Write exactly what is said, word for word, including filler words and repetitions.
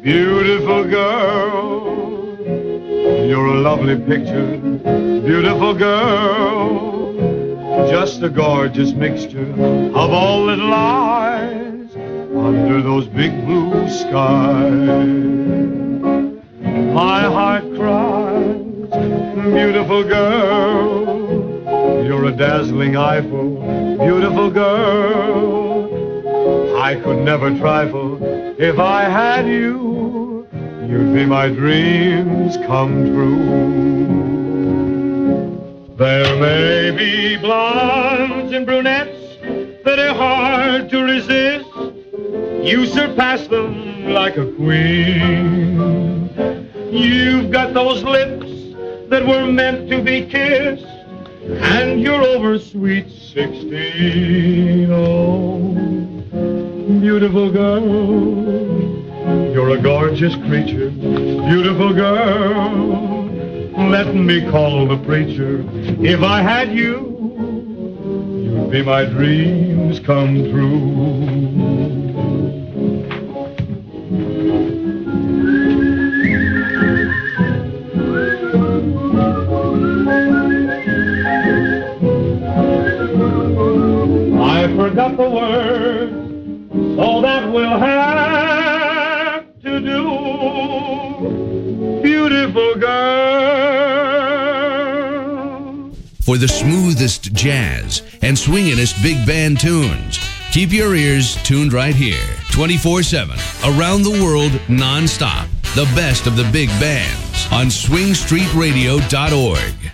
Beautiful girl, you're a lovely picture. Beautiful girl, just a gorgeous mixture of all that lies under those big blue skies. My heart cries, beautiful girl, you're a dazzling eyeful. Beautiful girl, I could never trifle. If I had you, you'd be my dreams come true. There may be blondes and brunettes that are hard to resist. You surpass them like a queen. You've got those lips that were meant to be kissed, and you're over sweet sixteen. Oh, beautiful girl, you're a gorgeous creature. Beautiful girl, let me call the preacher. If I had you, you'd be my dreams come true. I forgot the words, so that we'll have to do. Beautiful girl. For the smoothest jazz and swinginest big band tunes, keep your ears tuned right here, twenty-four seven, around the world, nonstop. The best of the big bands on swing street radio dot org.